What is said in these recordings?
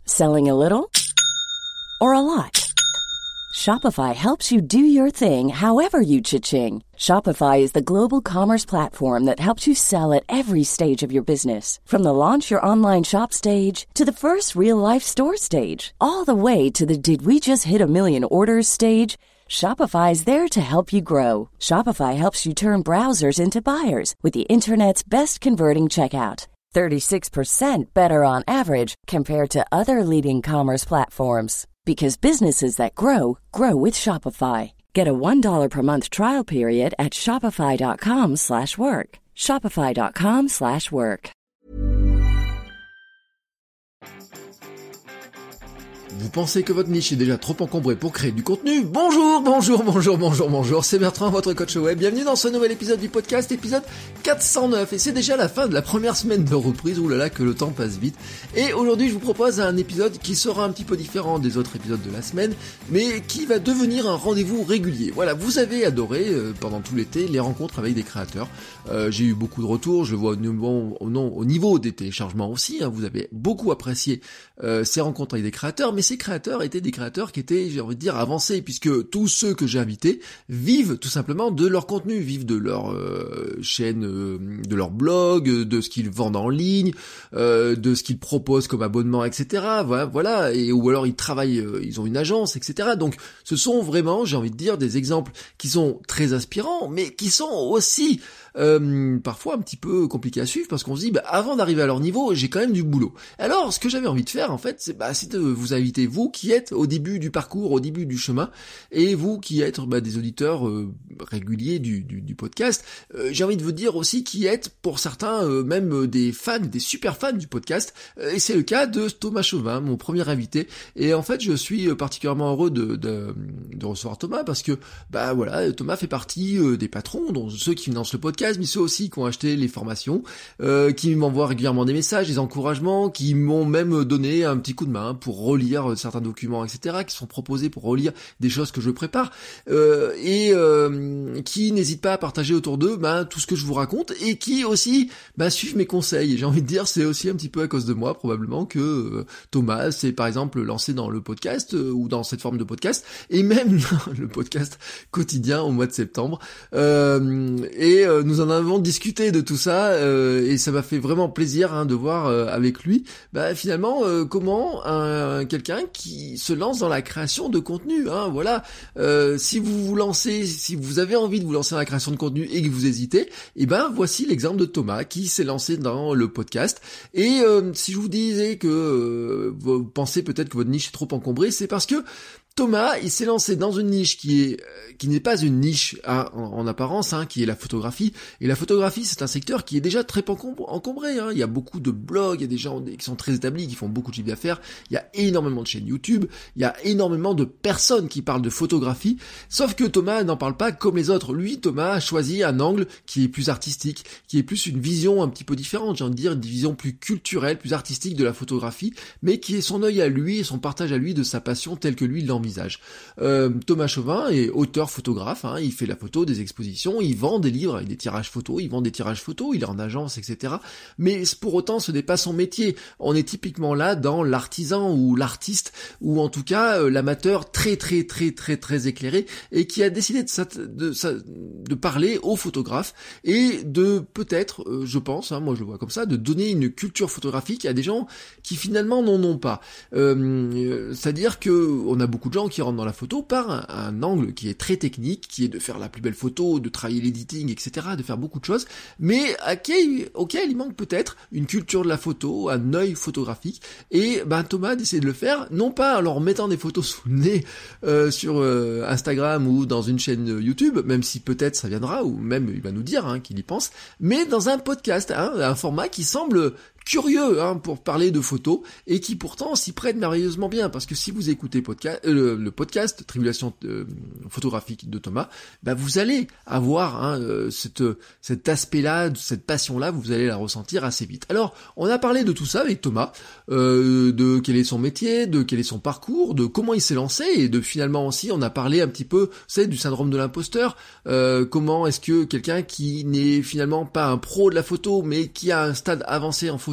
Selling a little or a lot? Shopify helps you do your thing however you cha-ching. Shopify is the global commerce platform that helps you sell at every stage of your business. From the launch your online shop stage to the first real-life store stage, all the way to the did we just hit a million orders stage. Shopify is there to help you grow. Shopify helps you turn browsers into buyers with the internet's best converting checkout. 36% better on average compared to other leading commerce platforms. Because businesses that grow, grow with Shopify. Get a $1 per month trial period at shopify.com/work. Shopify.com/work. Vous pensez que votre niche est déjà trop encombrée pour créer du contenu? Bonjour, c'est Bertrand, votre coach web. Bienvenue dans ce nouvel épisode du podcast, épisode 409. Et c'est déjà la fin de la première semaine de reprise, oulala que le temps passe vite. Et aujourd'hui je vous propose un épisode qui sera un petit peu différent des autres épisodes de la semaine, mais qui va devenir un rendez-vous régulier. Voilà, vous avez adoré pendant tout l'été les rencontres avec des créateurs. J'ai eu beaucoup de retours, je le vois au niveau des téléchargements aussi, hein, vous avez beaucoup apprécié ces rencontres avec des créateurs, mais ces créateurs étaient des créateurs qui étaient, j'ai envie de dire, avancés, puisque tous ceux que j'ai invités vivent tout simplement de leur contenu, vivent de leur chaîne, de leur blog, de ce qu'ils vendent en ligne, de ce qu'ils proposent comme abonnement, etc. Voilà, et ou alors ils travaillent, ils ont une agence, etc. Donc ce sont vraiment, j'ai envie de dire, des exemples qui sont très inspirants, mais qui sont aussi parfois un petit peu compliqués à suivre, parce qu'on se dit, avant d'arriver à leur niveau, j'ai quand même du boulot. Alors, ce que j'avais envie de faire, en fait, c'est de vous inviter, vous qui êtes au début du parcours, au début du chemin, et vous qui êtes des auditeurs réguliers du podcast, j'ai envie de vous dire aussi qui êtes, pour certains, même des fans, des super fans du podcast, et c'est le cas de Thomas Chauvin, mon premier invité, et en fait, je suis particulièrement heureux de recevoir Thomas, parce que, Thomas fait partie des patrons, dont ceux qui financent le podcast, mais ceux aussi qui ont acheté les formations, qui m'envoient régulièrement des messages, des encouragements, qui m'ont même donné un petit coup de main pour relire certains documents, etc., qui sont proposés pour relire des choses que je prépare, et qui n'hésitent pas à partager autour d'eux tout ce que je vous raconte, et qui aussi suivent mes conseils. Et j'ai envie de dire, c'est aussi un petit peu à cause de moi, probablement, que Thomas s'est par exemple lancé dans le podcast, ou dans cette forme de podcast, et même dans le podcast quotidien au mois de septembre, nous en avons discuté de tout ça, et ça m'a fait vraiment plaisir de voir avec lui finalement comment quelqu'un qui se lance dans la création de contenu, si vous vous lancez, si vous avez envie de vous lancer dans la création de contenu et que vous hésitez, voici l'exemple de Thomas qui s'est lancé dans le podcast. Et si je vous disais que vous pensez peut-être que votre niche est trop encombrée, c'est parce que Thomas, il s'est lancé dans une niche qui n'est pas une niche en apparence, qui est la photographie. Et la photographie, c'est un secteur qui est déjà très encombré. Il y a beaucoup de blogs, il y a des gens qui sont très établis, qui font beaucoup de chiffre d'affaires. Il y a énormément de chaînes YouTube, il y a énormément de personnes qui parlent de photographie. Sauf que Thomas n'en parle pas comme les autres. Lui, Thomas a choisi un angle qui est plus artistique, qui est plus une vision un petit peu différente, j'ai envie de dire, une vision plus culturelle, plus artistique de la photographie, mais qui est son œil à lui et son partage à lui de sa passion telle que lui l'envisage. Thomas Chauvin est auteur photographe, il fait la photo, des expositions, il vend des livres avec des tirages photos, il est en agence, etc. Mais pour autant, ce n'est pas son métier. On est typiquement là dans l'artisan ou l'artiste, ou en tout cas l'amateur très éclairé, et qui a décidé de parler aux photographes et de peut-être, je pense, moi je le vois comme ça, de donner une culture photographique à des gens qui finalement n'en ont pas. C'est-à-dire que on a beaucoup de gens qui rentrent dans la photo par un angle qui est très technique, qui est de faire la plus belle photo, de travailler l'editing, etc., de faire beaucoup de choses, mais auquel il manque peut-être une culture de la photo, un œil photographique, et Thomas décide de le faire, non pas en leur mettant des photos sous le nez sur Instagram ou dans une chaîne YouTube, même si peut-être ça viendra, ou même il va nous dire qu'il y pense, mais dans un podcast, un format qui semble curieux pour parler de photos, et qui pourtant s'y prête merveilleusement bien, parce que si vous écoutez le podcast Tribulation photographique de Thomas, vous allez avoir cet aspect-là, cette passion-là, vous allez la ressentir assez vite. Alors, on a parlé de tout ça avec Thomas, de quel est son métier, de quel est son parcours, de comment il s'est lancé, et de finalement aussi, on a parlé un petit peu, du syndrome de l'imposteur, comment est-ce que quelqu'un qui n'est finalement pas un pro de la photo, mais qui a un stade avancé en photo,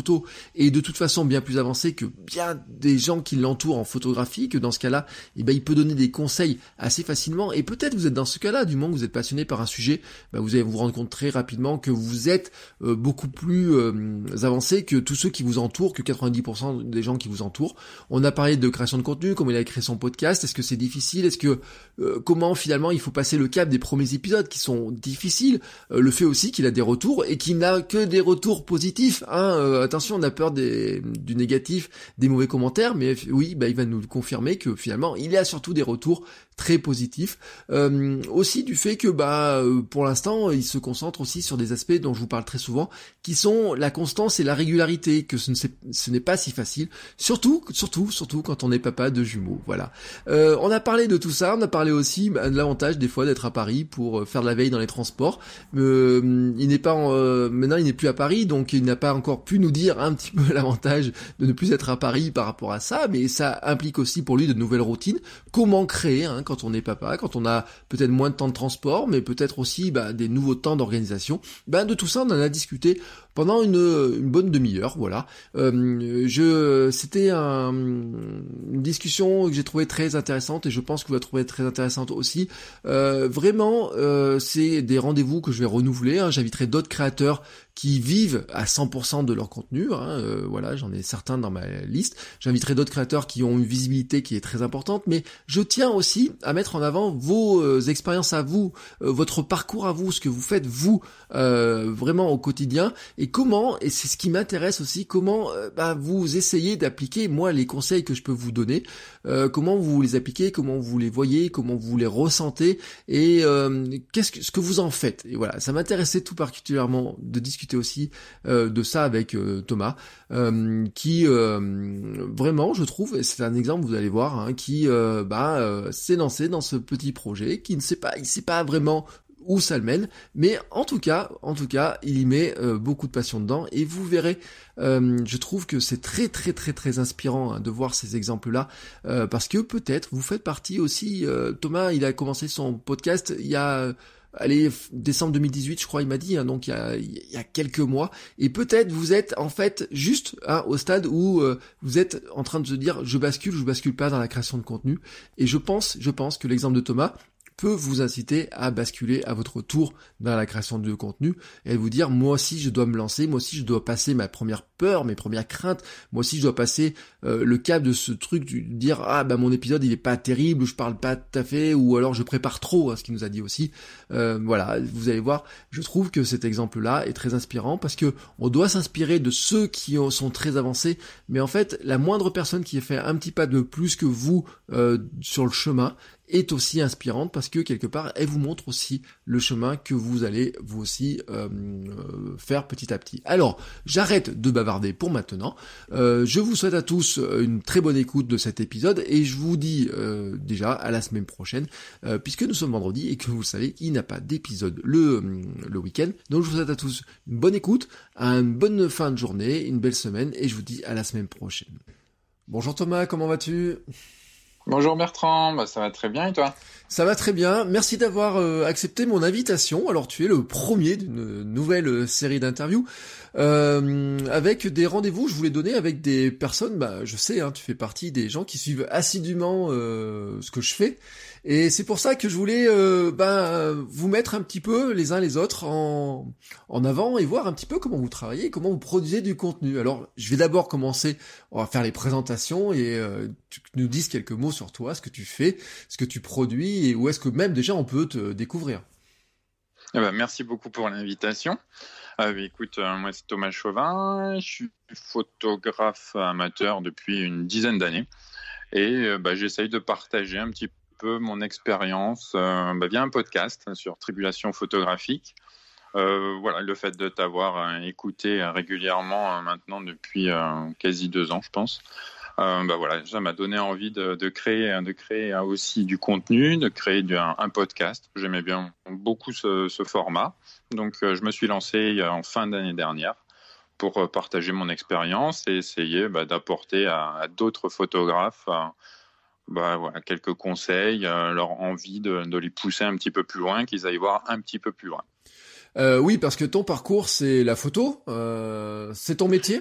photo est de toute façon bien plus avancé que bien des gens qui l'entourent en photographie, que dans ce cas-là, il peut donner des conseils assez facilement. Et peut-être vous êtes dans ce cas-là, du moment que vous êtes passionné par un sujet, vous allez vous rendre compte très rapidement que vous êtes beaucoup plus avancé que tous ceux qui vous entourent, que 90% des gens qui vous entourent. On a parlé de création de contenu, comment il a créé son podcast, est-ce que c'est difficile, est-ce que comment finalement il faut passer le cap des premiers épisodes qui sont difficiles, le fait aussi qu'il a des retours et qu'il n'a que des retours positifs, attention, on a peur du négatif, des mauvais commentaires, mais oui, il va nous confirmer que finalement il y a surtout des retours très positifs, aussi du fait que pour l'instant il se concentre aussi sur des aspects dont je vous parle très souvent, qui sont la constance et la régularité, que ce n'est pas si facile, surtout quand on est papa de jumeaux, voilà. On a parlé de tout ça, on a parlé aussi de l'avantage des fois d'être à Paris pour faire de la veille dans les transports. Maintenant il n'est plus à Paris, donc il n'a pas encore pu nous dire un petit peu l'avantage de ne plus être à Paris par rapport à ça, mais ça implique aussi pour lui de nouvelles routines, comment créer quand on est papa, quand on a peut-être moins de temps de transport, mais peut-être aussi des nouveaux temps d'organisation. De tout ça, on en a discuté pendant une bonne demi-heure, voilà. C'était une discussion que j'ai trouvée très intéressante et je pense que vous la trouverez très intéressante aussi. Vraiment, c'est des rendez-vous que je vais renouveler. J'inviterai d'autres créateurs qui vivent à 100% de leur contenu. Voilà, j'en ai certains dans ma liste. J'inviterai d'autres créateurs qui ont une visibilité qui est très importante, mais je tiens aussi à mettre en avant vos expériences à vous, votre parcours à vous, ce que vous faites vous vraiment au quotidien, et comment, et c'est ce qui m'intéresse aussi, comment vous essayez d'appliquer, moi, les conseils que je peux vous donner, comment vous les appliquez, comment vous les voyez, comment vous les ressentez, et ce que vous en faites. Et voilà, ça m'intéressait tout particulièrement de discuter aussi de ça avec Thomas, qui vraiment, je trouve, et c'est un exemple, vous allez voir, qui s'est lancé dans ce petit projet, qui il sait pas vraiment où ça le mène, mais en tout cas, il y met beaucoup de passion dedans, et vous verrez, je trouve que c'est très très très très inspirant de voir ces exemples-là, parce que peut-être vous faites partie aussi, Thomas, il a commencé son podcast il y a décembre 2018, je crois, il m'a dit, donc il y a quelques mois, et peut-être vous êtes en fait juste au stade où vous êtes en train de se dire je bascule pas dans la création de contenu, et je pense que l'exemple de Thomas peut vous inciter à basculer à votre tour dans la création de contenu et vous dire moi aussi je dois me lancer, moi aussi je dois passer ma première peur, mes premières craintes, moi aussi je dois passer le cap de ce truc de dire mon épisode il est pas terrible, je parle pas tout à fait, ou alors je prépare trop, ce qu'il nous a dit aussi. Voilà, vous allez voir, je trouve que cet exemple-là est très inspirant parce que on doit s'inspirer de ceux qui sont très avancés, mais en fait la moindre personne qui a fait un petit pas de plus que vous sur le chemin est aussi inspirante parce que quelque part elle vous montre aussi le chemin que vous allez vous aussi faire petit à petit. Alors j'arrête de bavarder pour maintenant, je vous souhaite à tous une très bonne écoute de cet épisode et je vous dis déjà à la semaine prochaine, puisque nous sommes vendredi et que vous le savez il n'y a pas d'épisode le week-end, donc je vous souhaite à tous une bonne écoute, une bonne fin de journée, une belle semaine et je vous dis à la semaine prochaine. Bonjour Thomas, comment vas-tu ? Bonjour Bertrand, ça va très bien et toi ? Ça va très bien, merci d'avoir accepté mon invitation. Alors tu es le premier d'une nouvelle série d'interviews avec des rendez-vous que je voulais donner avec des personnes, je sais, tu fais partie des gens qui suivent assidûment ce que je fais. Et c'est pour ça que je voulais vous mettre un petit peu les uns les autres en avant et voir un petit peu comment vous travaillez, comment vous produisez du contenu. Alors, je vais d'abord commencer, on va faire les présentations et tu nous dises quelques mots sur toi, ce que tu fais, ce que tu produis et où est-ce que même déjà on peut te découvrir. Merci beaucoup pour l'invitation. Écoute, moi c'est Thomas Chauvin, je suis photographe amateur depuis une dizaine d'années et j'essaye de partager un petit peu mon expérience via un podcast sur Tribulation photographique. Le fait de t'avoir écouté régulièrement maintenant depuis quasi 2 ans, je pense. Ça m'a donné envie de créer aussi du contenu, de créer un podcast. J'aimais bien beaucoup ce format. Donc, je me suis lancé en fin d'année dernière pour partager mon expérience et essayer d'apporter à d'autres photographes quelques conseils, leur envie de les pousser un petit peu plus loin, qu'ils aillent voir un petit peu plus loin. Oui, parce que ton parcours, c'est la photo, c'est ton métier ?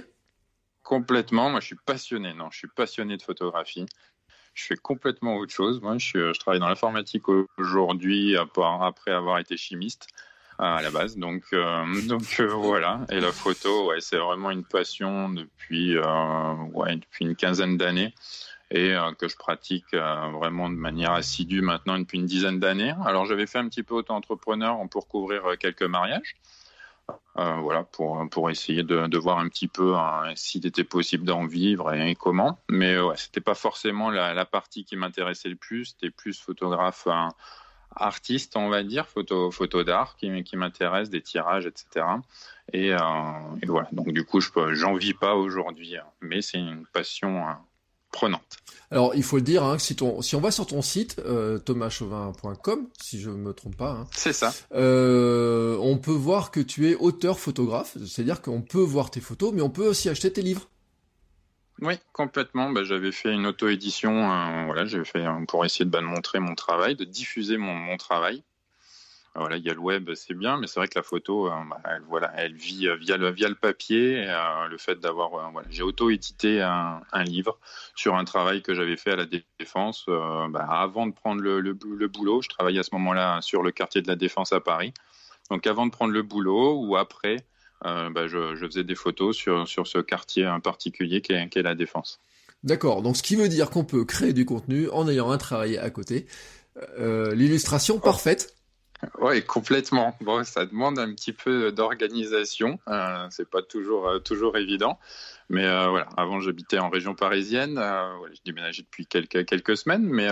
Complètement. Moi, je suis passionné. Non, je suis passionné de photographie. Je fais complètement autre chose. Moi, je travaille dans l'informatique aujourd'hui, après avoir été chimiste à la base. Donc voilà. Et la photo, ouais, c'est vraiment une passion depuis une quinzaine d'années et que je pratique vraiment de manière assidue maintenant depuis une dizaine d'années. Alors, j'avais fait un petit peu auto-entrepreneur pour couvrir quelques mariages. Voilà, pour essayer de voir un petit peu s'il était possible d'en vivre et comment. Mais ouais, c'était pas forcément la partie qui m'intéressait le plus. C'était plus photographe artiste, on va dire, photo d'art qui m'intéresse, des tirages, etc. Et voilà. Donc du coup, j'en vis pas aujourd'hui, mais c'est une passion prenante. Alors, il faut le dire, hein, si on va sur ton site, thomaschauvin.com, si je me trompe pas, hein, c'est ça. On peut voir que tu es auteur-photographe, c'est-à-dire qu'on peut voir tes photos, mais on peut aussi acheter tes livres. Oui, complètement. J'avais fait une auto-édition, voilà, j'ai fait pour essayer de montrer mon travail, de diffuser mon travail. Voilà, il y a le web, c'est bien, mais c'est vrai que la photo, elle vit via le papier. Le fait d'avoir, j'ai auto-édité un livre sur un travail que j'avais fait à la Défense avant de prendre le boulot. Je travaillais à ce moment-là sur le quartier de la Défense à Paris. Donc avant de prendre le boulot ou après, je faisais des photos sur ce quartier en particulier qu'est la Défense. D'accord, donc ce qui veut dire qu'on peut créer du contenu en ayant un travail à côté. L'illustration parfaite. Oui, complètement. Bon, ça demande un petit peu d'organisation. C'est pas toujours évident. Mais voilà, avant j'habitais en région parisienne. Je déménageais depuis quelques semaines, mais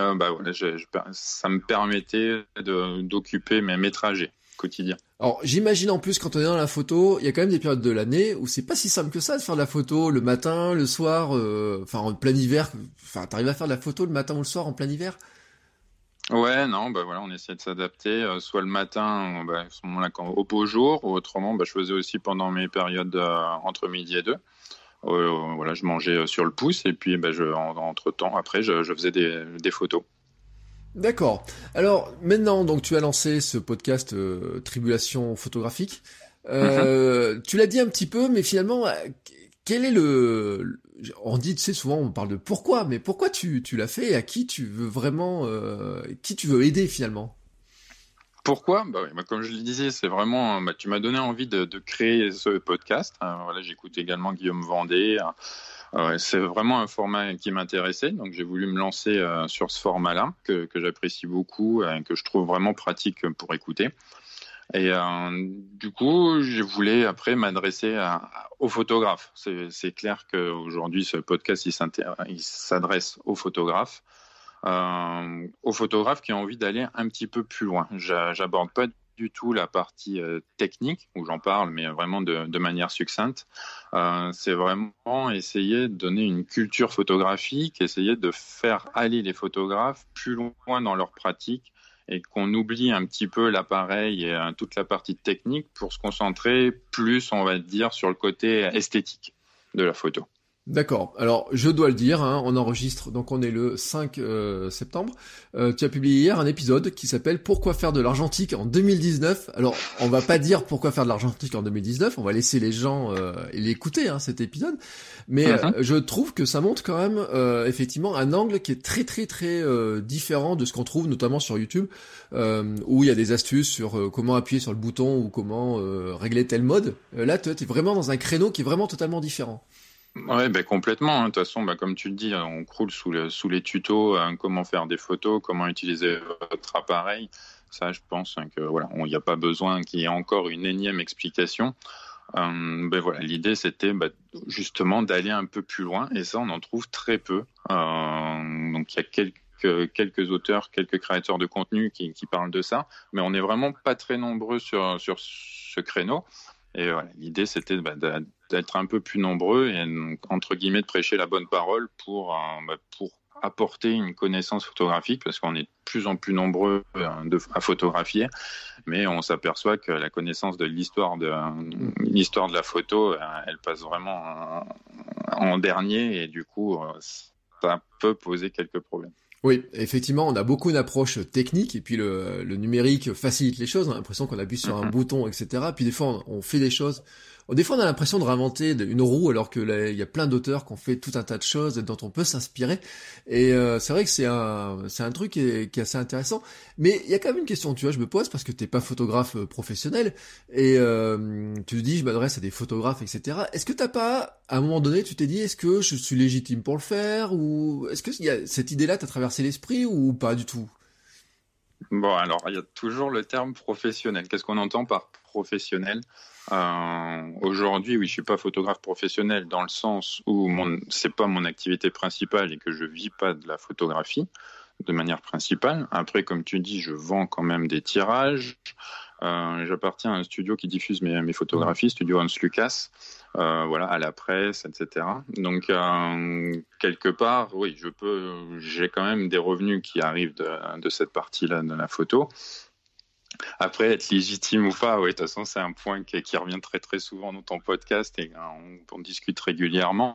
ça me permettait d'occuper mes trajets quotidiens. Alors j'imagine en plus quand on est dans la photo, il y a quand même des périodes de l'année où c'est pas si simple que ça de faire de la photo le matin, le soir, en plein hiver. Enfin, t'arrives à faire de la photo le matin ou le soir en plein hiver? Ouais, non, on essaie de s'adapter, soit le matin, à ce moment-là, au beau jour, ou autrement, je faisais aussi pendant mes périodes entre midi et deux. Je mangeais sur le pouce, et puis entre-temps, après, je faisais des photos. D'accord. Alors, maintenant, donc, tu as lancé ce podcast Tribulation photographique. Tu l'as dit un petit peu, mais finalement, quel est on dit, tu sais, souvent on parle de pourquoi, mais pourquoi tu l'as fait et à qui tu veux vraiment, qui tu veux aider finalement? Pourquoi? Comme je le disais, c'est vraiment, tu m'as donné envie de créer ce podcast. J'écoute également Guillaume Vendée. C'est vraiment un format qui m'intéressait, donc j'ai voulu me lancer sur ce format-là que j'apprécie beaucoup et que je trouve vraiment pratique pour écouter. Et du coup, je voulais après m'adresser aux photographes. C'est clair qu'aujourd'hui, ce podcast, il s'adresse aux photographes qui ont envie d'aller un petit peu plus loin. J'aborde pas du tout la partie technique où j'en parle, mais vraiment de manière succincte. C'est vraiment essayer de donner une culture photographique, essayer de faire aller les photographes plus loin dans leur pratique et qu'on oublie un petit peu l'appareil et toute la partie technique pour se concentrer plus, on va dire, sur le côté esthétique de la photo. D'accord. Alors, je dois le dire, hein, on enregistre, donc on est le 5 septembre. Tu as publié hier un épisode qui s'appelle « Pourquoi faire de l'argentique en 2019 ?» Alors, on va pas dire pourquoi faire de l'argentique en 2019, on va laisser les gens l'écouter, hein, cet épisode. Mais je trouve que ça montre quand même effectivement un angle qui est très très très différent de ce qu'on trouve notamment sur YouTube, où il y a des astuces sur comment appuyer sur le bouton ou comment régler tel mode. Là, tu es vraiment dans un créneau qui est vraiment totalement différent. Ouais, complètement. De toute façon, comme tu le dis, on croule sous les tutos, comment faire des photos, comment utiliser votre appareil. Ça, je pense que il n'y a pas besoin qu'il y ait encore une énième explication. L'idée, c'était justement d'aller un peu plus loin, et ça, on en trouve très peu. Donc, il y a quelques auteurs, quelques créateurs de contenu qui parlent de ça, mais on n'est vraiment pas très nombreux sur ce créneau. Et l'idée, c'était d'être un peu plus nombreux et, entre guillemets, de prêcher la bonne parole pour apporter une connaissance photographique, parce qu'on est de plus en plus nombreux à photographier, mais on s'aperçoit que la connaissance de l'histoire de la photo, elle passe vraiment en dernier, et du coup, ça peut poser quelques problèmes. Oui, effectivement, on a beaucoup une approche technique et puis le numérique facilite les choses. On a l'impression qu'on appuie sur un bouton, etc. Puis des fois, on fait des choses. Des fois, on a l'impression de réinventer une roue, alors que là, il y a plein d'auteurs qui ont fait tout un tas de choses dont on peut s'inspirer. Et c'est vrai que c'est un truc qui est assez intéressant. Mais il y a quand même une question, tu vois, je me pose parce que t'es pas photographe professionnel et tu te dis, je m'adresse à des photographes, etc. Est-ce que t'as pas, à un moment donné, tu t'es dit, est-ce que je suis légitime pour le faire, ou est-ce que cette idée-là t'a traversé l'esprit ou pas du tout? Bon, alors, il y a toujours le terme professionnel. Qu'est-ce qu'on entend par professionnel? Aujourd'hui, oui, je suis pas photographe professionnel dans le sens où c'est pas mon activité principale et que je vis pas de la photographie de manière principale. Après, comme tu dis, je vends quand même des tirages. J'appartiens à un studio qui diffuse mes photographies, Studio Hans Lucas, voilà, à la presse, etc. Donc, quelque part, oui, j'ai quand même des revenus qui arrivent de cette partie-là de la photo. Après, être légitime ou pas, oui, de toute façon, c'est un point qui revient très très souvent dans ton podcast et on discute régulièrement.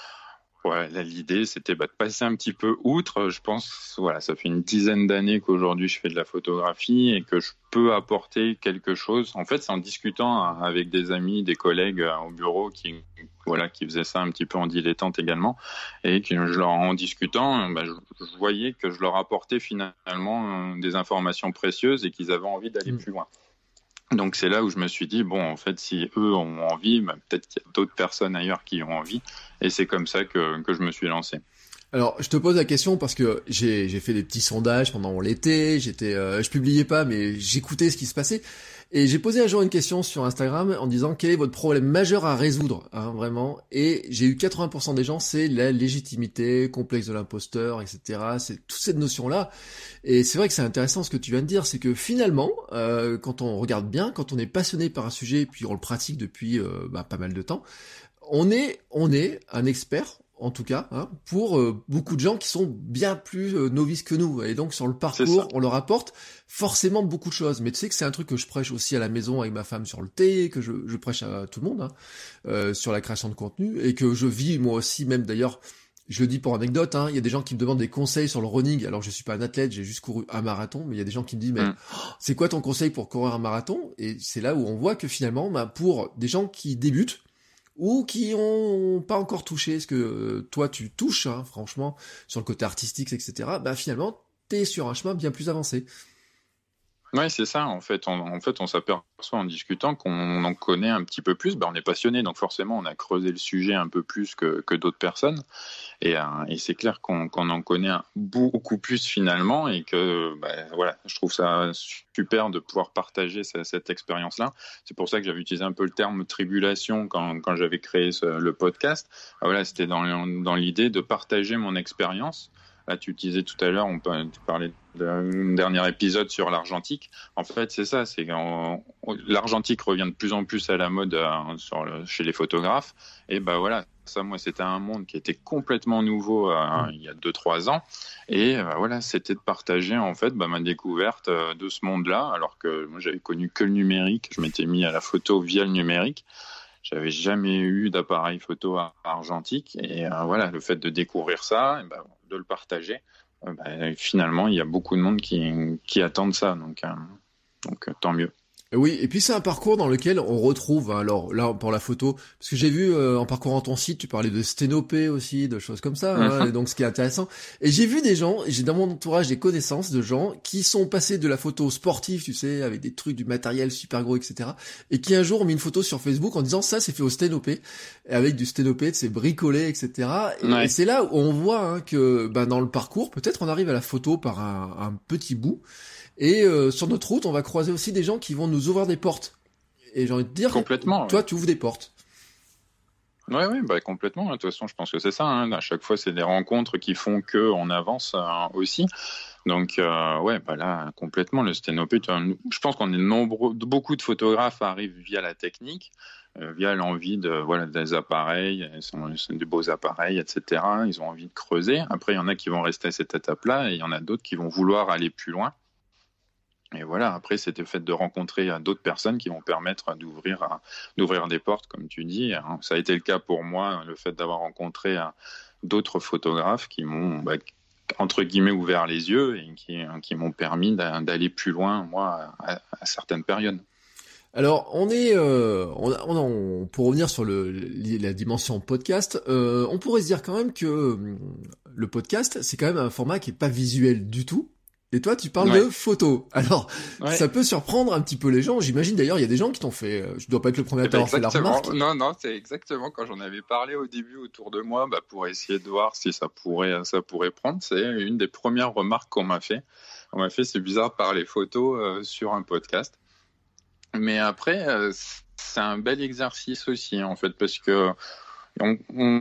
Ouais, là, l'idée, c'était de passer un petit peu outre. Je pense, voilà, ça fait une dizaine d'années qu'aujourd'hui je fais de la photographie et que je peux apporter quelque chose. En fait, c'est en discutant avec des amis, des collègues au bureau qui faisaient ça un petit peu en dilettante également, et en discutant, je voyais que je leur apportais finalement des informations précieuses et qu'ils avaient envie d'aller plus loin. Donc c'est là où je me suis dit, bon, en fait, si eux ont envie, peut-être qu'il y a d'autres personnes ailleurs qui ont envie. Et c'est comme ça que je me suis lancé. Alors, je te pose la question parce que j'ai fait des petits sondages pendant l'été, je publiais pas, mais j'écoutais ce qui se passait. Et j'ai posé un jour une question sur Instagram en disant quel est votre problème majeur à résoudre, hein, vraiment. Et j'ai eu 80% des gens, c'est la légitimité, complexe de l'imposteur, etc. C'est toute cette notion-là. Et c'est vrai que c'est intéressant ce que tu viens de dire, c'est que finalement, quand on regarde bien, quand on est passionné par un sujet, puis on le pratique depuis pas mal de temps, on est un expert, en tout cas, hein, pour beaucoup de gens qui sont bien plus novices que nous. Et donc sur le parcours, on leur apporte forcément beaucoup de choses. Mais tu sais que c'est un truc que je prêche aussi à la maison avec ma femme sur le thé, que je prêche à tout le monde, hein, sur la création de contenu, et que je vis moi aussi, même d'ailleurs, je le dis pour anecdote, hein, il y a des gens qui me demandent des conseils sur le running. Alors je suis pas un athlète, j'ai juste couru un marathon, mais il y a des gens qui me disent, mais c'est quoi ton conseil pour courir un marathon? Et c'est là où on voit que finalement, pour des gens qui débutent, ou qui ont pas encore touché ce que toi tu touches, hein, franchement, sur le côté artistique, etc., finalement, t'es sur un chemin bien plus avancé. Ouais, c'est ça. En fait, on s'aperçoit en discutant qu'on en connaît un petit peu plus. On est passionné, donc forcément, on a creusé le sujet un peu plus que d'autres personnes. Et c'est clair qu'on en connaît beaucoup plus finalement, et que voilà, je trouve ça super de pouvoir partager cette expérience-là. C'est pour ça que j'avais utilisé un peu le terme tribulation quand j'avais créé le podcast. Voilà, c'était dans l'idée de partager mon expérience. Là, tu disais tout à l'heure, tu parlais d'un dernier épisode sur l'argentique. En fait, c'est ça, l'argentique revient de plus en plus à la mode chez les photographes. Et voilà, ça, moi, c'était un monde qui était complètement nouveau il y a 2-3 ans. Et voilà, c'était de partager en fait ma découverte de ce monde-là, alors que moi, j'avais connu que le numérique. Je m'étais mis à la photo via le numérique. J'avais jamais eu d'appareil photo argentique, et voilà, le fait de découvrir ça, et de le partager, finalement, il y a beaucoup de monde qui attendent ça, donc tant mieux. Oui, et puis c'est un parcours dans lequel on retrouve, hein, alors là pour la photo, parce que j'ai vu en parcourant ton site, tu parlais de sténopé aussi, de choses comme ça, hein, et donc ce qui est intéressant. Et j'ai vu des gens, j'ai dans mon entourage des connaissances de gens qui sont passés de la photo sportive, tu sais, avec des trucs, du matériel super gros, etc., et qui un jour ont mis une photo sur Facebook en disant ça c'est fait au sténopé, avec du sténopé, c'est bricolé, etc. Et c'est là où on voit, hein, que dans le parcours, peut-être on arrive à la photo par un petit bout. Et sur notre route, on va croiser aussi des gens qui vont nous ouvrir des portes. Et j'ai envie de dire, complètement, toi, tu ouvres des portes. Oui, complètement. De toute façon, je pense que c'est ça. Hein. À chaque fois, c'est des rencontres qui font qu'on avance aussi. Donc, là, complètement, le sténopé. Je pense qu'on est beaucoup de photographes arrivent via la technique, via l'envie des appareils, c'est des beaux appareils, etc. Ils ont envie de creuser. Après, il y en a qui vont rester à cette étape-là, et il y en a d'autres qui vont vouloir aller plus loin. Et voilà, après, c'est le fait de rencontrer d'autres personnes qui vont permettre d'ouvrir des portes, comme tu dis. Ça a été le cas pour moi, le fait d'avoir rencontré d'autres photographes qui m'ont entre guillemets ouvert les yeux et qui m'ont permis d'aller plus loin, moi, à certaines périodes. Alors, pour revenir sur la dimension podcast, on pourrait se dire quand même que le podcast, c'est quand même un format qui est pas visuel du tout. Et toi, tu parles de photos. Alors, ça peut surprendre un petit peu les gens. J'imagine d'ailleurs, il y a des gens qui t'ont fait. Je dois pas être le premier à t'avoir fait la remarque. Non, c'est exactement quand j'en avais parlé au début autour de moi, pour essayer de voir si ça pourrait prendre. C'est une des premières remarques qu'on m'a fait. On m'a fait, c'est bizarre de parler photos sur un podcast. Mais après, c'est un bel exercice aussi, en fait, parce que on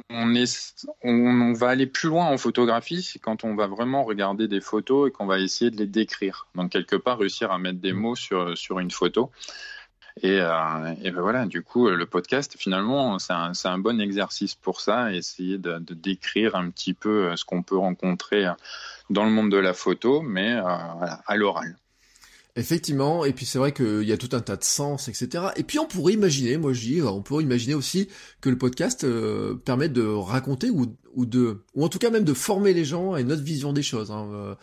va aller plus loin en photographie, c'est quand on va vraiment regarder des photos et qu'on va essayer de les décrire. Donc, quelque part, réussir à mettre des mots sur une photo. Et voilà, du coup, le podcast, finalement, c'est un bon exercice pour ça, essayer de décrire un petit peu ce qu'on peut rencontrer dans le monde de la photo, mais à l'oral. Effectivement, et puis c'est vrai qu'il y a tout un tas de sens, etc. Et puis on pourrait imaginer, moi je dis, on pourrait imaginer aussi que le podcast permet de raconter ou en tout cas même de former les gens à une autre vision des choses. Hein.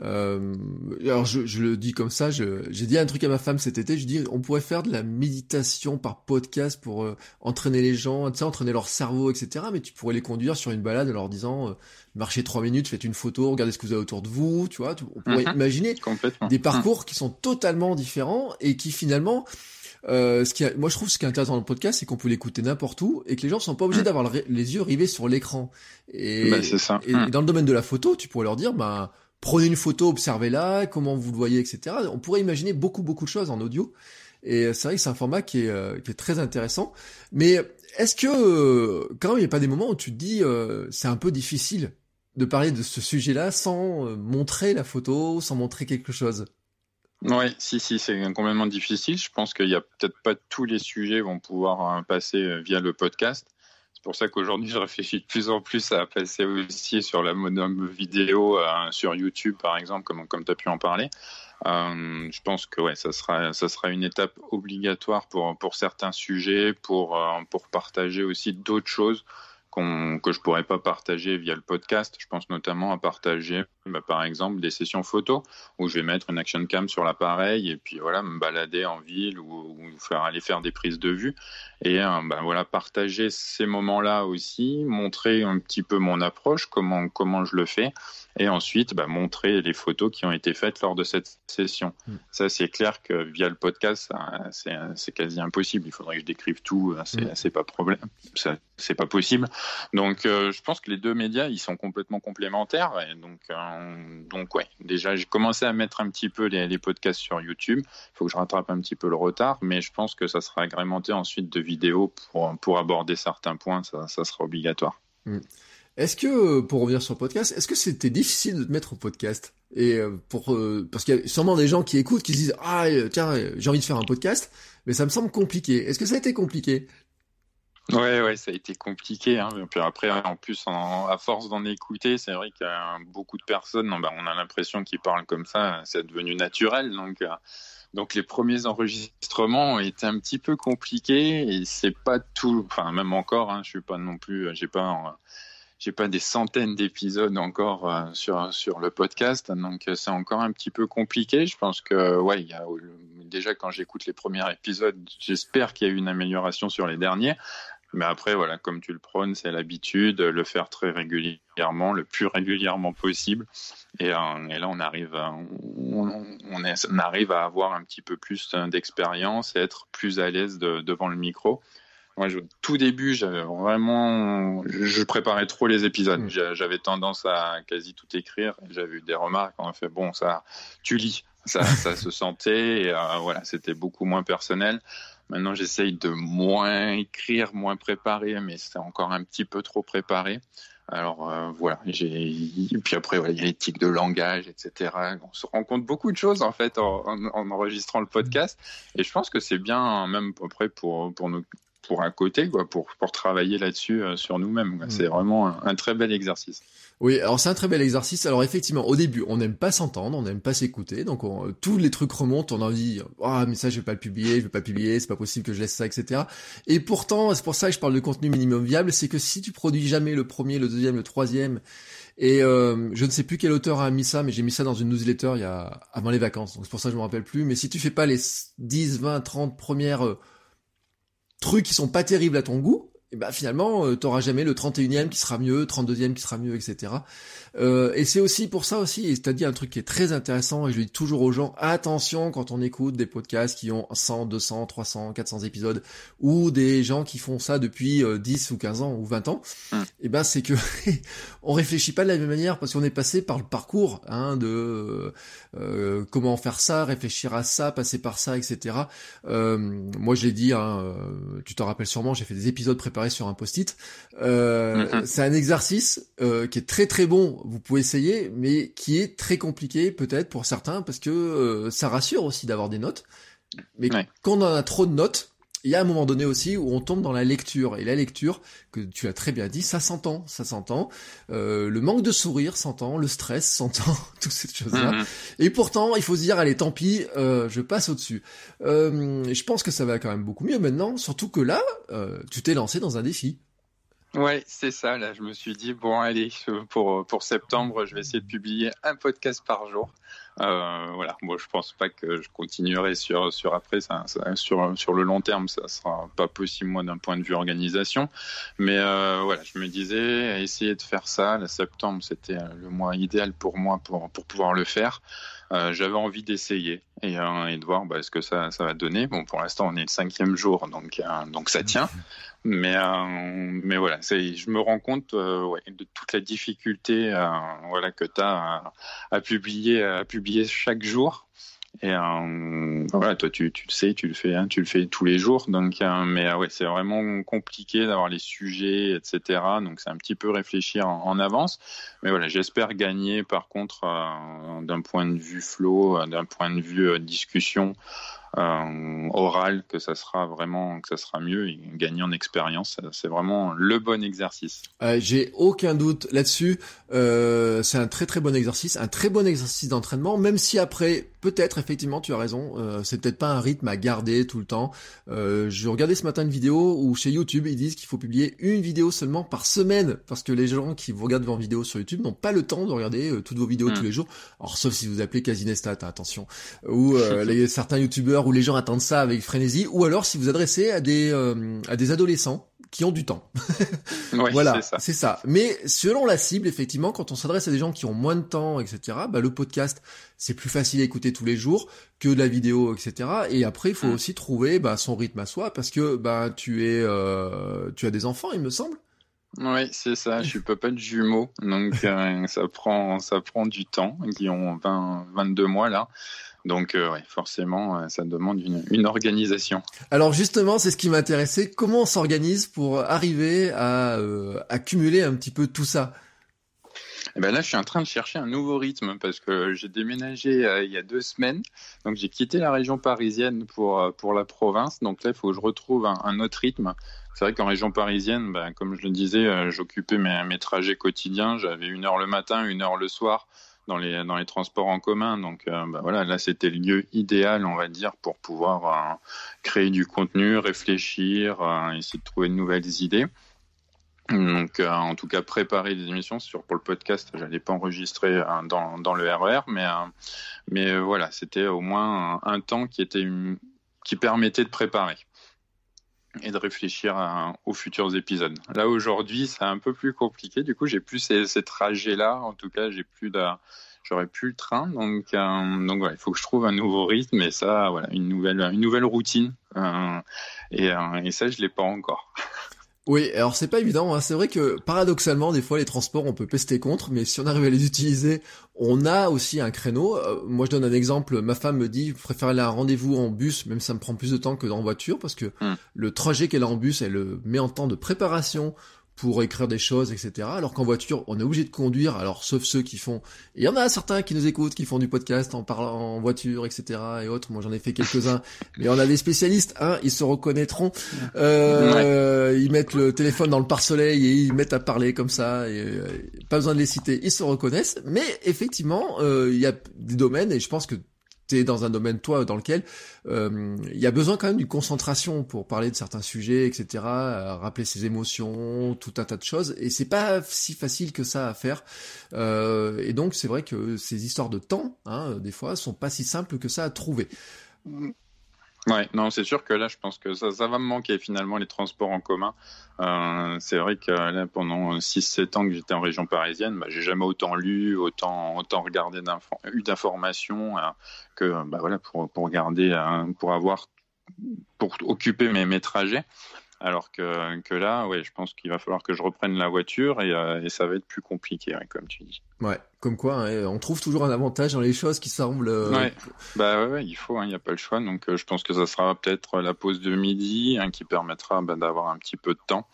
Alors je le dis comme ça, j'ai dit un truc à ma femme cet été, je dis on pourrait faire de la méditation par podcast pour entraîner les gens, tu sais, entraîner leur cerveau, etc. Mais tu pourrais les conduire sur une balade en leur disant marchez 3 minutes, faites une photo, regardez ce que vous avez autour de vous, tu vois. On pourrait imaginer des parcours qui sont totalement différents et qui finalement, moi je trouve ce qui est intéressant dans le podcast, c'est qu'on peut l'écouter n'importe où et que les gens sont pas obligés d'avoir les yeux rivés sur l'écran. Et, c'est ça. Et dans le domaine de la photo, tu pourrais leur dire, prenez une photo, observez-la, comment vous le voyez, etc. On pourrait imaginer beaucoup de choses en audio. Et c'est vrai que c'est un format qui est très intéressant. Mais est-ce que quand même il n'y a pas des moments où tu te dis c'est un peu difficile de parler de ce sujet-là sans montrer la photo, sans montrer quelque chose? Oui, si, c'est complètement difficile. Je pense qu'il y a peut-être pas tous les sujets vont pouvoir passer via le podcast. C'est pour ça qu'aujourd'hui, je réfléchis de plus en plus à passer aussi sur la mode vidéo sur YouTube, par exemple, comme tu as pu en parler. Je pense que ça sera une étape obligatoire pour certains sujets, pour partager aussi d'autres choses que je pourrais pas partager via le podcast. Je pense notamment à partager, par exemple, des sessions photos où je vais mettre une action cam sur l'appareil et puis voilà, me balader en ville ou aller faire des prises de vue et voilà, partager ces moments-là aussi, montrer un petit peu mon approche, comment je le fais et ensuite montrer les photos qui ont été faites lors de cette session. Ça, c'est clair que via le podcast, c'est quasi impossible. Il faudrait que je décrive tout, c'est pas problème, c'est pas possible. Donc, je pense que les deux médias, ils sont complètement complémentaires. Et donc ouais, déjà, j'ai commencé à mettre un petit peu les podcasts sur YouTube. Il faut que je rattrape un petit peu le retard, mais je pense que ça sera agrémenté ensuite de vidéos pour aborder certains points. Ça sera obligatoire. Est-ce que, pour revenir sur le podcast, est-ce que c'était difficile de te mettre au podcast? Et parce qu'il y a sûrement des gens qui écoutent, qui se disent tiens, j'ai envie de faire un podcast, mais ça me semble compliqué. Est-ce que ça a été compliqué? Ouais, ça a été compliqué. Hein. Puis après, en plus, à force d'en écouter, c'est vrai qu'il y a beaucoup de personnes, on a l'impression qu'ils parlent comme ça, c'est devenu naturel. Donc les premiers enregistrements ont été un petit peu compliqués et c'est pas tout. Enfin, même encore, je suis pas non plus, j'ai pas des centaines d'épisodes encore sur le podcast, donc c'est encore un petit peu compliqué. Je pense que déjà quand j'écoute les premiers épisodes, j'espère qu'il y a eu une amélioration sur les derniers. Mais après, voilà, comme tu le prônes, c'est l'habitude, le faire très régulièrement, le plus régulièrement possible. Et là, on arrive à avoir un petit peu plus d'expérience et être plus à l'aise devant le micro. Moi, tout début, je préparais trop les épisodes. J'avais tendance à quasi tout écrire. J'avais eu des remarques. On a fait ça, tu lis. Ça se sentait. Et, voilà, c'était beaucoup moins personnel. Maintenant, j'essaye de moins écrire, moins préparer, mais c'est encore un petit peu trop préparé. Alors voilà, et puis après il y a l'éthique de langage, etc. On se rend compte beaucoup de choses en fait en enregistrant le podcast, et je pense que c'est bien même après pour nous, pour un côté pour travailler là-dessus sur nous-mêmes. C'est vraiment un très bel exercice. Oui, alors c'est un très bel exercice. Alors effectivement, au début, on n'aime pas s'entendre, on n'aime pas s'écouter, donc tous les trucs remontent, on a envie, mais ça je vais pas le publier, c'est pas possible que je laisse ça, etc. Et pourtant, c'est pour ça que je parle de contenu minimum viable, c'est que si tu produis jamais le premier, le deuxième, le troisième, Et je ne sais plus quel auteur a mis ça, mais j'ai mis ça dans une newsletter avant les vacances, donc c'est pour ça que je me rappelle plus. Mais si tu fais pas les 10, 20, 30 premières trucs qui sont pas terribles à ton goût, et ben finalement t'auras jamais le 31e qui sera mieux, 32e qui sera mieux, etc. Et c'est aussi pour ça aussi, et t'as dit un truc qui est très intéressant, et je le dis toujours aux gens, attention quand on écoute des podcasts qui ont 100, 200, 300, 400 épisodes, ou des gens qui font ça depuis 10 ou 15 ans ou 20 ans, et ben c'est que on réfléchit pas de la même manière, parce qu'on est passé par le parcours de comment faire ça, réfléchir à ça, passer par ça, etc. Moi je l'ai dit, tu t'en rappelles sûrement, j'ai fait des épisodes préparés sur un post-it. C'est un exercice qui est très très bon, vous pouvez essayer, mais qui est très compliqué peut-être pour certains, parce que ça rassure aussi d'avoir des notes, mais quand on en a trop de notes, il y a un moment donné aussi où on tombe dans la lecture, et la lecture, que tu as très bien dit, ça s'entend, le manque de sourire s'entend, le stress s'entend, toutes ces choses-là, et pourtant il faut se dire, allez tant pis, je passe au-dessus. Je pense que ça va quand même beaucoup mieux maintenant, surtout que là, tu t'es lancé dans un défi. Ouais, c'est ça. Là, je me suis dit, bon, allez, pour septembre, je vais essayer de publier un podcast par jour. Voilà. Moi, je pense pas que je continuerai sur après ça, sur le long terme, ça sera pas possible, moi, d'un point de vue organisation. Mais voilà, je me disais, essayer de faire ça. Là, septembre, c'était le mois idéal pour moi pour pouvoir le faire. J'avais envie d'essayer et de voir ce que ça va donner. Bon, pour l'instant, on est le 5e jour, donc ça tient. Mais voilà, je me rends compte de toute la difficulté que tu as à publier chaque jour. Et voilà, toi tu le sais, tu le fais tous les jours. Donc, c'est vraiment compliqué d'avoir les sujets, etc. Donc c'est un petit peu réfléchir en avance. Mais voilà, j'espère gagner par contre d'un point de vue flow, d'un point de vue discussion. Oral, que ça sera mieux, et gagner en expérience, c'est vraiment le bon exercice. J'ai aucun doute là-dessus. C'est un très très bon exercice d'entraînement, même si après, peut-être effectivement tu as raison, c'est peut-être pas un rythme à garder tout le temps. Je regardais ce matin une vidéo où chez YouTube ils disent qu'il faut publier une vidéo seulement par semaine, parce que les gens qui vous regardent vos vidéos sur YouTube n'ont pas le temps de regarder toutes vos vidéos tous les jours. Alors sauf si vous appelez Casinestat, attention, ou certains YouTubeurs où les gens attendent ça avec frénésie, ou alors si vous adressez à des adolescents qui ont du temps. Ouais, voilà, c'est ça. Mais selon la cible, effectivement, quand on s'adresse à des gens qui ont moins de temps, etc., le podcast, c'est plus facile à écouter tous les jours que de la vidéo, etc. Et après, il faut aussi trouver son rythme à soi, parce que tu as des enfants, il me semble. Oui, c'est ça. Je suis papa de jumeaux, donc ça prend du temps. Qui ont 22 mois là. Donc forcément, ça demande une organisation. Alors justement, c'est ce qui m'intéressait. Comment on s'organise pour arriver à cumuler un petit peu tout ça ? Et là, je suis en train de chercher un nouveau rythme, parce que j'ai déménagé il y a 2 semaines. Donc j'ai quitté la région parisienne pour la province. Donc là, il faut que je retrouve un autre rythme. C'est vrai qu'en région parisienne, comme je le disais, j'occupais mes trajets quotidiens. J'avais 1 heure le matin, 1 heure le soir dans les transports en commun. Donc voilà, là c'était le lieu idéal, on va dire, pour pouvoir créer du contenu, réfléchir, essayer de trouver de nouvelles idées. Donc en tout cas préparer des émissions. Pour le podcast, j'allais pas enregistrer dans le RER, mais voilà, c'était au moins un temps qui permettait de préparer et de réfléchir aux futurs épisodes. Là aujourd'hui, c'est un peu plus compliqué. Du coup, j'ai plus ces trajets-là. En tout cas, j'aurais plus le train. Donc voilà, il faut que je trouve un nouveau rythme, et ça, voilà, une nouvelle routine. Et ça, je l'ai pas encore. Oui, alors c'est pas évident, hein. C'est vrai que paradoxalement, des fois les transports on peut pester contre, mais si on arrive à les utiliser, on a aussi un créneau. Moi je donne un exemple, ma femme me dit, je préfère aller à un rendez-vous en bus, même si ça me prend plus de temps que en voiture, parce que le trajet qu'elle a en bus, elle le met en temps de préparation pour écrire des choses, etc. Alors qu'en voiture, on est obligé de conduire, alors sauf ceux qui font... Et il y en a certains qui nous écoutent, qui font du podcast en parlant en voiture, etc. et autres. Moi, j'en ai fait quelques-uns. Mais on a des spécialistes, ils se reconnaîtront. Ils mettent le téléphone dans le pare-soleil et ils mettent à parler comme ça. Et, pas besoin de les citer, ils se reconnaissent. Mais effectivement, il y a des domaines, et je pense que t'es dans un domaine, toi, dans lequel il y a besoin quand même d'une concentration pour parler de certains sujets, etc., rappeler ses émotions, tout un tas de choses, et c'est pas si facile que ça à faire. Et donc, c'est vrai que ces histoires de temps, des fois, sont pas si simples que ça à trouver. Ouais, non, c'est sûr que là, je pense que ça va me manquer finalement, les transports en commun. C'est vrai que là, pendant 6-7 ans que j'étais en région parisienne, j'ai jamais autant lu, autant regardé d'informations que voilà, pour regarder, pour occuper mes trajets. Alors que là, ouais, je pense qu'il va falloir que je reprenne la voiture et ça va être plus compliqué, ouais, comme tu dis. Ouais, comme quoi, on trouve toujours un avantage dans les choses qui semblent... Ouais, il faut, il n'y a pas le choix. Donc je pense que ça sera peut-être la pause de midi qui permettra d'avoir un petit peu de temps.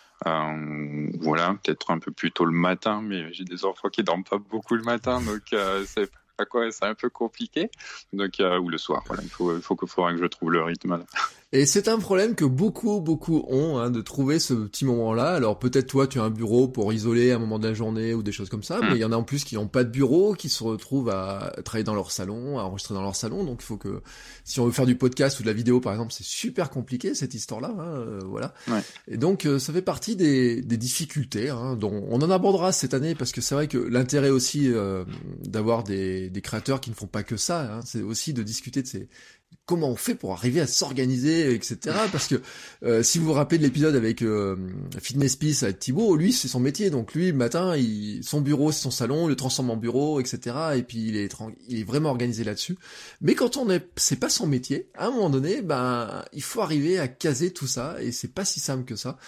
Voilà, peut-être un peu plus tôt le matin, mais j'ai des enfants qui dorment pas beaucoup le matin, donc c'est un peu compliqué. Donc ou le soir, voilà, il faudra que je trouve le rythme là. Et c'est un problème que beaucoup ont, de trouver ce petit moment-là. Alors peut-être toi, tu as un bureau pour isoler un moment de la journée ou des choses comme ça, mais il y en a en plus qui n'ont pas de bureau, qui se retrouvent à travailler dans leur salon, à enregistrer dans leur salon. Donc il faut que, si on veut faire du podcast ou de la vidéo par exemple, c'est super compliqué cette histoire-là, voilà. Ouais. Et donc ça fait partie des difficultés, dont on en abordera cette année, parce que c'est vrai que l'intérêt aussi d'avoir des créateurs qui ne font pas que ça, c'est aussi de discuter de comment on fait pour arriver à s'organiser, etc. Parce que si vous vous rappelez de l'épisode avec Fitness Peace avec Thibaut, lui c'est son métier, donc lui le matin, son bureau c'est son salon, il le transforme en bureau, etc. Et puis il est vraiment organisé là-dessus. Mais quand c'est pas son métier, à un moment donné, il faut arriver à caser tout ça, et c'est pas si simple que ça.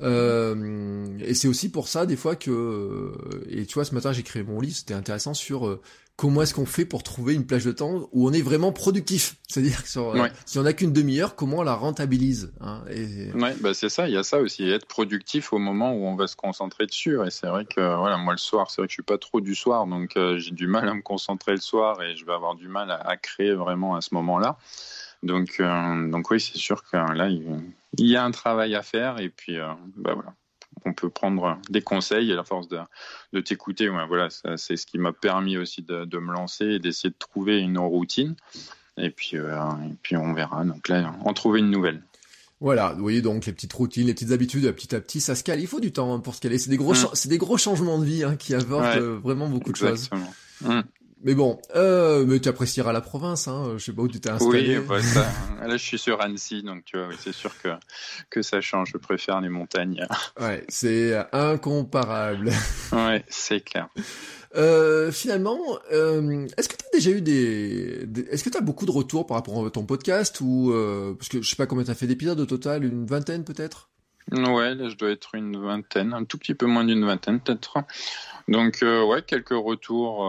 Et c'est aussi pour ça des fois que, et tu vois, ce matin j'ai créé mon livre, c'était intéressant sur comment est-ce qu'on fait pour trouver une plage de temps où on est vraiment productif? C'est-à-dire que si on n'a qu'une demi-heure, comment on la rentabilise, Ouais, c'est ça, il y a ça aussi, être productif au moment où on va se concentrer dessus. Et c'est vrai que voilà, moi le soir, c'est vrai que je suis pas trop du soir, donc j'ai du mal à me concentrer le soir et je vais avoir du mal à créer vraiment à ce moment-là. Donc oui, c'est sûr que là, il y a un travail à faire, et puis voilà. On peut prendre des conseils, et la force de t'écouter, voilà, c'est ce qui m'a permis aussi de me lancer et d'essayer de trouver une routine. Et puis on verra. Donc là, en trouver une nouvelle. Voilà, vous voyez, donc les petites routines, les petites habitudes, petit à petit, ça se cale. Il faut du temps pour se caler. C'est des gros changements de vie qui apportent vraiment beaucoup de choses. Mais bon, mais tu apprécieras la province, je sais pas où tu t'es installé. Oui, là je suis sur Annecy, donc tu vois, c'est sûr que ça change. Je préfère les montagnes. Ouais, c'est incomparable. Ouais, c'est clair. Finalement, est-ce que tu as déjà eu est-ce que tu as beaucoup de retours par rapport à ton podcast, ou parce que je sais pas combien tu as fait d'épisodes au total, une vingtaine peut-être? Ouais, là je dois être une vingtaine, un tout petit peu moins d'une vingtaine peut-être. Donc quelques retours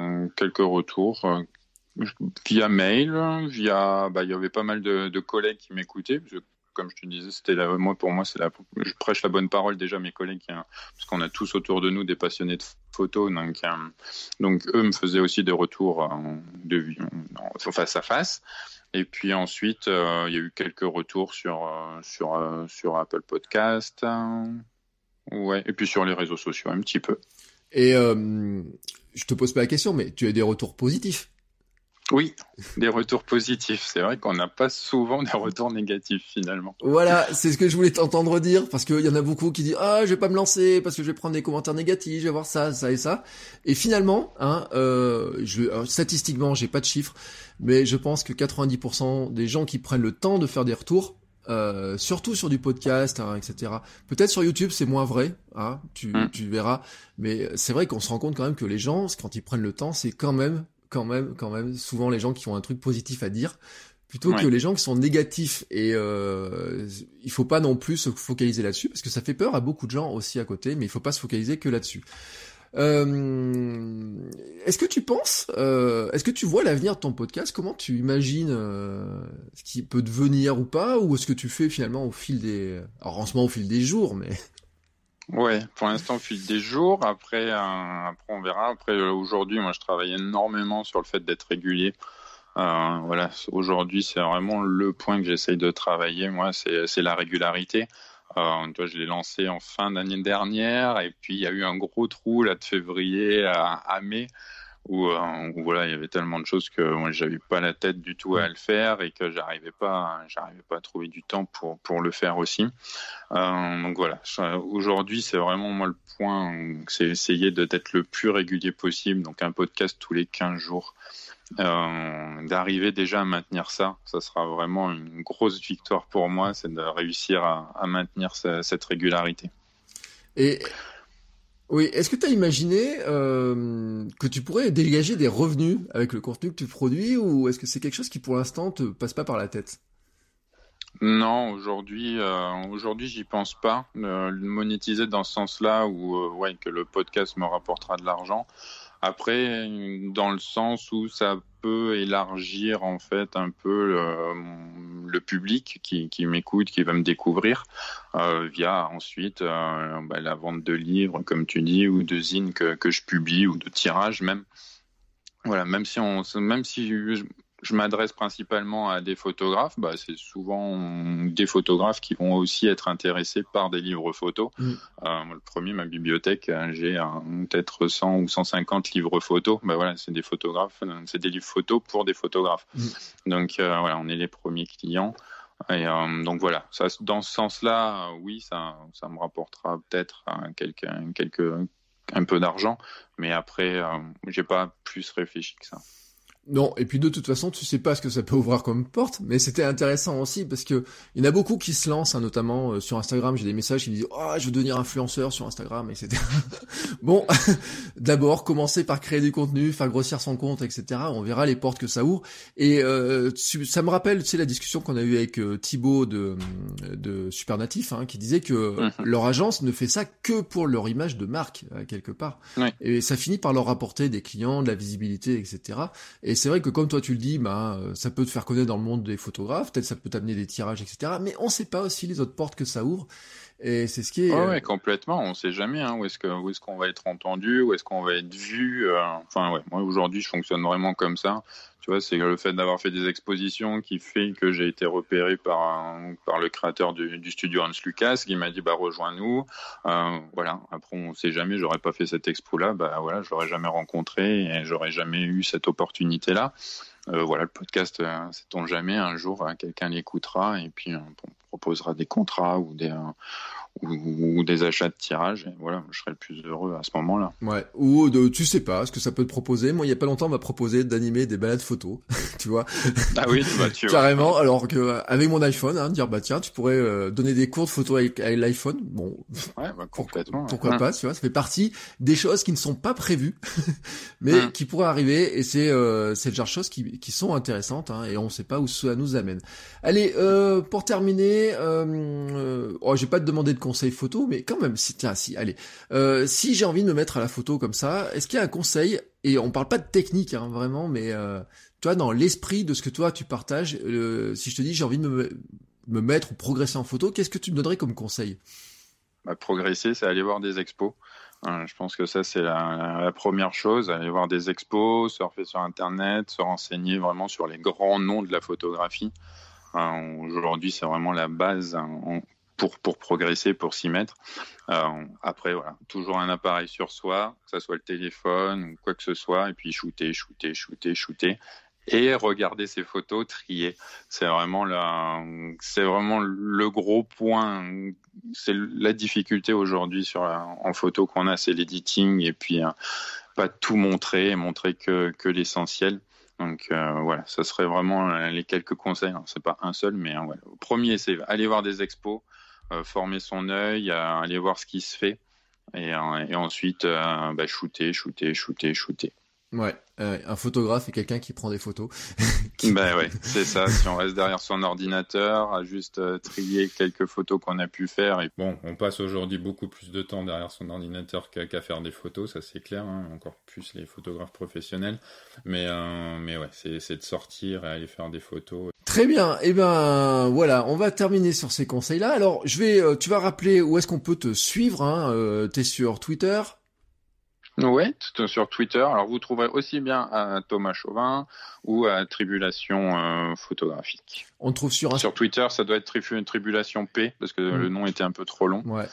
via mail, il y avait pas mal de collègues qui m'écoutaient, parce que, comme je te disais, pour moi je prêche la bonne parole déjà, mes collègues, parce qu'on a tous autour de nous des passionnés de photos, donc eux me faisaient aussi des retours face à face. Et puis ensuite, il y a eu quelques retours sur Apple Podcast, et puis sur les réseaux sociaux un petit peu. Et je te pose pas la question, mais tu as des retours positifs? Oui, des retours positifs. C'est vrai qu'on n'a pas souvent des retours négatifs finalement. Voilà, c'est ce que je voulais t'entendre dire, parce qu'il y en a beaucoup qui disent « Ah, je vais pas me lancer parce que je vais prendre des commentaires négatifs, je vais voir ça, ça et ça. » Et finalement, statistiquement, j'ai pas de chiffres, mais je pense que 90% des gens qui prennent le temps de faire des retours, surtout sur du podcast, etc. Peut-être sur YouTube c'est moins vrai, tu verras, mais c'est vrai qu'on se rend compte quand même que les gens, quand ils prennent le temps, c'est quand même souvent les gens qui ont un truc positif à dire, plutôt que les gens qui sont négatifs. Et il faut pas non plus se focaliser là-dessus, parce que ça fait peur à beaucoup de gens aussi à côté, mais il faut pas se focaliser que là-dessus. Est-ce que tu penses, est-ce que tu vois l'avenir de ton podcast? Comment tu imagines ce qui peut devenir ou pas, ou est-ce que tu fais finalement au fil des jours, mais... Ouais, pour l'instant au fil des jours. Après on verra. Après aujourd'hui, moi je travaille énormément sur le fait d'être régulier. Voilà, aujourd'hui c'est vraiment le point que j'essaye de travailler. Moi, c'est la régularité. Je l'ai lancé en fin d'année dernière, et puis il y a eu un gros trou là de février à mai où voilà, il y avait tellement de choses que moi j'avais pas la tête du tout à le faire et que j'arrivais pas à trouver du temps pour le faire aussi. Donc voilà, aujourd'hui c'est vraiment moi le point, c'est essayer d'être le plus régulier possible, donc un podcast tous les 15 jours. D'arriver déjà à maintenir ça sera vraiment une grosse victoire pour moi, c'est de réussir à maintenir cette régularité. Et oui, est-ce que tu as imaginé que tu pourrais dégager des revenus avec le contenu que tu produis, ou est-ce que c'est quelque chose qui pour l'instant te passe pas par la tête? Non, aujourd'hui, j'y pense pas. Le monétiser dans ce sens-là, ou ouais, que le podcast me rapportera de l'argent. Après, dans le sens où ça peut élargir en fait un peu le public qui m'écoute, qui va me découvrir, via ensuite la vente de livres, comme tu dis, ou de zines que je publie, ou de tirages même. Voilà, même si je m'adresse principalement à des photographes, c'est souvent des photographes qui vont aussi être intéressés par des livres photos. Le premier, ma bibliothèque, j'ai peut-être 100 ou 150 livres photos. Voilà, c'est des photographes, c'est des livres photos pour des photographes. Donc voilà, on est les premiers clients. Et donc voilà, ça, dans ce sens-là, oui, ça me rapportera peut-être un peu d'argent, mais après, j'ai pas plus réfléchi que ça. Non, et puis de toute façon, tu sais pas ce que ça peut ouvrir comme porte, mais c'était intéressant aussi parce que il y en a beaucoup qui se lancent, notamment sur Instagram. J'ai des messages qui me disent « Oh, je veux devenir influenceur sur Instagram, etc. » Bon, d'abord, commencer par créer du contenu, faire grossir son compte, etc. On verra les portes que ça ouvre. Et ça me rappelle, tu sais, la discussion qu'on a eue avec Thibaut de Supernatif, qui disait que leur agence ne fait ça que pour leur image de marque, quelque part. Ouais. Et ça finit par leur rapporter des clients, de la visibilité, etc. Et c'est vrai que comme toi tu le dis, ça peut te faire connaître dans le monde des photographes, peut-être ça peut t'amener des tirages, etc. Mais on sait pas aussi les autres portes que ça ouvre. Et c'est ce qui est... Ouais, complètement. On sait jamais où est-ce qu'on va être entendu, où est-ce qu'on va être vu. Moi aujourd'hui, je fonctionne vraiment comme ça. Tu vois, c'est le fait d'avoir fait des expositions qui fait que j'ai été repéré par le créateur du studio Hans Lucas, qui m'a dit rejoins-nous. Voilà. Après, on sait jamais. J'aurais pas fait cette expo-là, je l'aurais jamais rencontré et j'aurais jamais eu cette opportunité-là. Le podcast, sait-on jamais, un jour quelqu'un l'écoutera et puis on proposera des contrats ou des achats de tirage, et voilà, je serai le plus heureux à ce moment-là. Ouais, ou tu sais pas ce que ça peut te proposer. Moi, il y a pas longtemps, on m'a proposé d'animer des balades photos, tu vois. Ah oui, tu vois. Carrément, alors que avec mon iPhone, dire tiens, tu pourrais donner des cours de photo avec l'iPhone. Bon, ouais, complètement. Pourquoi pas, tu vois, ça fait partie des choses qui ne sont pas prévues, mais qui pourraient arriver, et c'est le genre de choses qui sont intéressantes, et on sait pas où ça nous amène. Allez, pour terminer, je vais pas te demander de conseils photo, mais quand même, allez. Si j'ai envie de me mettre à la photo comme ça, est-ce qu'il y a un conseil, et on parle pas de technique, vraiment, mais tu vois, dans l'esprit de ce que toi tu partages, si je te dis j'ai envie de me mettre ou progresser en photo, qu'est-ce que tu me donnerais comme conseil? Progresser, c'est aller voir des expos. Je pense que ça, c'est la première chose, aller voir des expos, surfer sur Internet, se renseigner vraiment sur les grands noms de la photographie. Aujourd'hui, c'est vraiment la base pour progresser, pour s'y mettre. Après, voilà, toujours un appareil sur soi, que ce soit le téléphone ou quoi que ce soit, et puis shooter, et regarder ses photos, trier. C'est vraiment le gros point. C'est la difficulté aujourd'hui en photo qu'on a, c'est l'editing, et puis pas tout montrer que l'essentiel. Donc voilà, ça serait vraiment les quelques conseils. Alors, c'est pas un seul, mais voilà. Le premier, c'est aller voir des expos, former son œil, aller voir ce qui se fait, et ensuite shooter. Ouais, un photographe est quelqu'un qui prend des photos. Ouais, c'est ça. Si on reste derrière son ordinateur, à juste trier quelques photos qu'on a pu faire. Et bon, on passe aujourd'hui beaucoup plus de temps derrière son ordinateur qu'à faire des photos, ça c'est clair. Encore plus les photographes professionnels. Mais ouais, c'est de sortir et aller faire des photos. Très bien. Et voilà, on va terminer sur ces conseils-là. Alors, tu vas rappeler où est-ce qu'on peut te suivre. T'es sur Twitter. Ouais, sur Twitter. Alors, vous trouverez aussi bien à Thomas Chauvin ou à Tribulation Photographique. On te trouve sur Twitter, ça doit être Tribulation P, parce que le nom était un peu trop long. Ouais.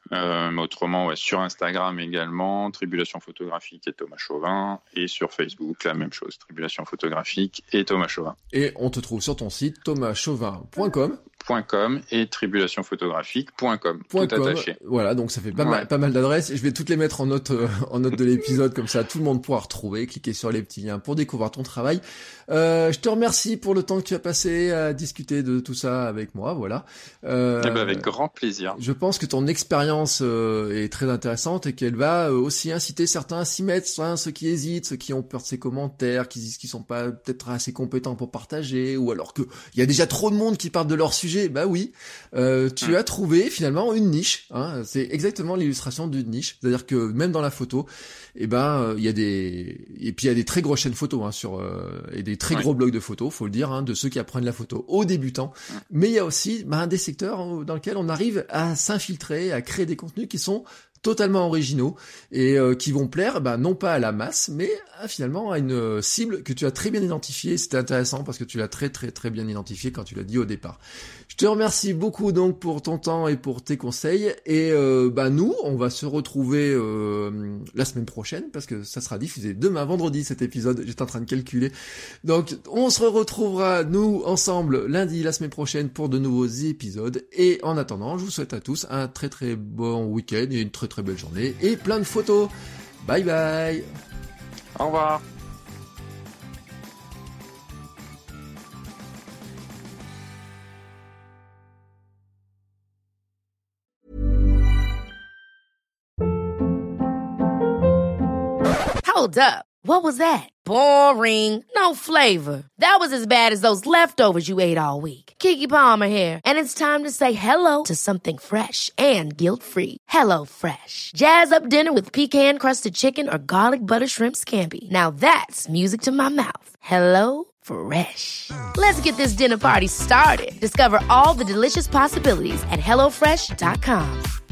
Mais autrement, sur Instagram également, Tribulation Photographique et Thomas Chauvin. Et sur Facebook, la même chose, Tribulation Photographique et Thomas Chauvin. Et on te trouve sur ton site thomaschauvin.com et tribulationphotographique.com, tout attaché. Voilà, donc ça fait pas mal d'adresses. Je vais toutes les mettre en note de l'épisode, comme ça tout le monde pourra retrouver, cliquer sur les petits liens pour découvrir ton travail. Je te remercie pour le temps que tu as passé à discuter de tout ça avec moi, voilà. Avec grand plaisir. Je pense que ton expérience est très intéressante et qu'elle va aussi inciter certains à s'y mettre, ceux qui hésitent, ceux qui ont peur de ces commentaires, qui disent qu'ils sont pas peut-être assez compétents pour partager, ou alors que il y a déjà trop de monde qui parle de leur sujet. Bah oui, tu as trouvé finalement une niche, hein, c'est exactement l'illustration d'une niche, c'est-à-dire que même dans la photo, il y a des très grosses chaînes photos, hein, et des très gros blogs de photos, faut le dire, hein, de ceux qui apprennent la photo aux débutants, mais il y a aussi des secteurs dans lesquels on arrive à s'infiltrer, à créer des contenus qui sont totalement originaux et qui vont plaire non pas à la masse mais finalement à une cible que tu as très bien identifiée. C'était intéressant parce que tu l'as très très très bien identifiée quand tu l'as dit au départ. Je te remercie beaucoup donc pour ton temps et pour tes conseils et nous on va se retrouver la semaine prochaine parce que ça sera diffusé demain vendredi cet épisode, j'étais en train de calculer. Donc on se retrouvera nous ensemble lundi la semaine prochaine pour de nouveaux épisodes et en attendant je vous souhaite à tous un très très bon week-end et une très très belle journée et plein de photos. Bye bye. Au revoir. Hold up. What was that? Boring. No flavor. That was as bad as those leftovers you ate all week. Keke Palmer here. And it's time to say hello to something fresh and guilt-free. Hello Fresh. Jazz up dinner with pecan-crusted chicken or garlic butter shrimp scampi. Now that's music to my mouth. Hello Fresh. Let's get this dinner party started. Discover all the delicious possibilities at HelloFresh.com.